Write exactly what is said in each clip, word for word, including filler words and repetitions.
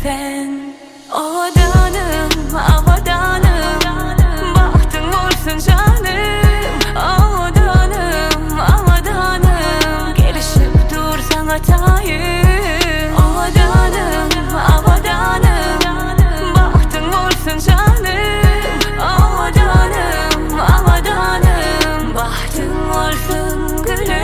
sevdirsen. Avadanım, avadanım, bahtın olsun canım. Avadanım, avadanım, gelişip dursan hatayım. Avadanım, avadanım, bahtın olsun canım. Avadanım, avadanım, bahtın olsun gülüm.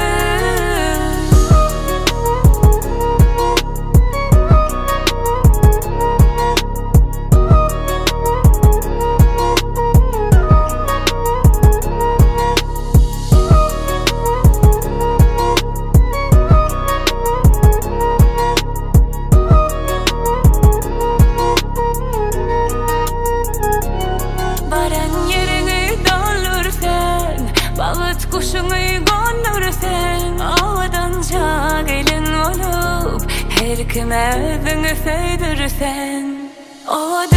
Bağıt kuşunu göndersen, avadanca gelin olup her kime evini sevdirsen.